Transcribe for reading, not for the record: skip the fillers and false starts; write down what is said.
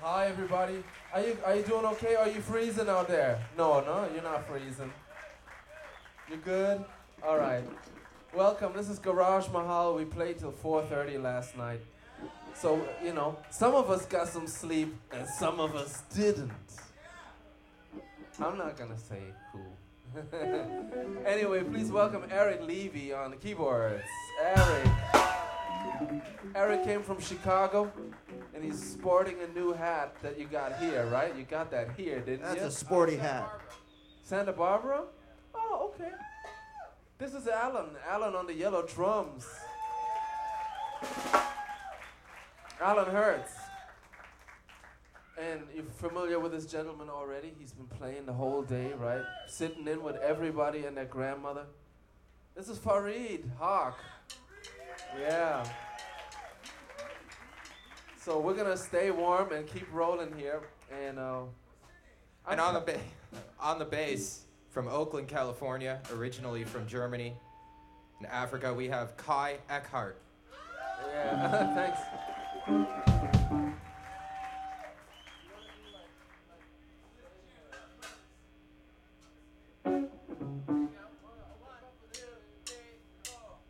Hi, everybody. Are you doing okay? Are you freezing out there? No, you're not freezing. You good? All right. Welcome. This is Garage Mahal. We played till 4:30 last night. So, some of us got some sleep and some of us didn't. I'm not going to say who. Anyway, please welcome Eric Levy on the keyboards. Eric came from Chicago, and he's sporting a new hat that you got here, right? You got that here, didn't you? That's a sporty hat. Santa Barbara? Oh, okay. This is Alan. Alan on the yellow drums. Alan Hertz. And you're familiar with this gentleman already. He's been playing the whole day, right? Sitting in with everybody and their grandmother. This is Fareed Hawk. Yeah. So we're gonna stay warm and keep rolling here. And on the bass from Oakland, California, originally from Germany. In Africa, we have Kai Eckhart. Yeah, thanks.